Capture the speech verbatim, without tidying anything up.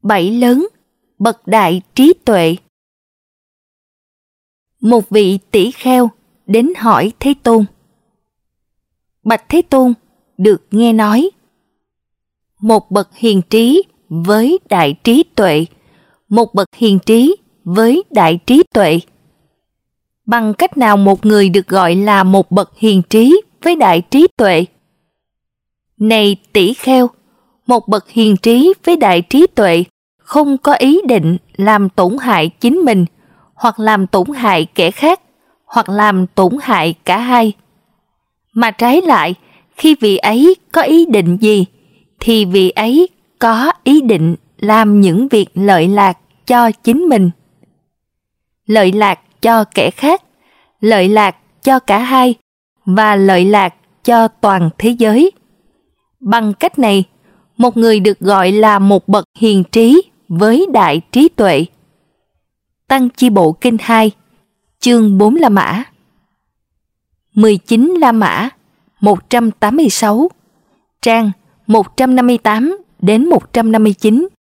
Bảy lớn, bậc đại trí tuệ. Một vị tỷ kheo đến hỏi Thế Tôn. Bạch Thế Tôn, được nghe nói, một bậc hiền trí với đại trí tuệ, một bậc hiền trí với đại trí tuệ. Bằng cách nào một người được gọi là một bậc hiền trí với đại trí tuệ? Này tỷ kheo, một bậc hiền trí với đại trí tuệ không có ý định làm tổn hại chính mình, hoặc làm tổn hại kẻ khác, hoặc làm tổn hại cả hai. Mà trái lại, khi vị ấy có ý định gì, thì vị ấy có ý định làm những việc lợi lạc cho chính mình, lợi lạc cho kẻ khác, lợi lạc cho cả hai, và lợi lạc cho toàn thế giới. Bằng cách này, một người được gọi là một bậc hiền trí với đại trí tuệ. Tăng Chi Bộ Kinh hai, chương bốn La Mã. mười chín La Mã, một trăm tám mươi sáu, trang một trăm năm mươi tám đến một trăm năm mươi chín.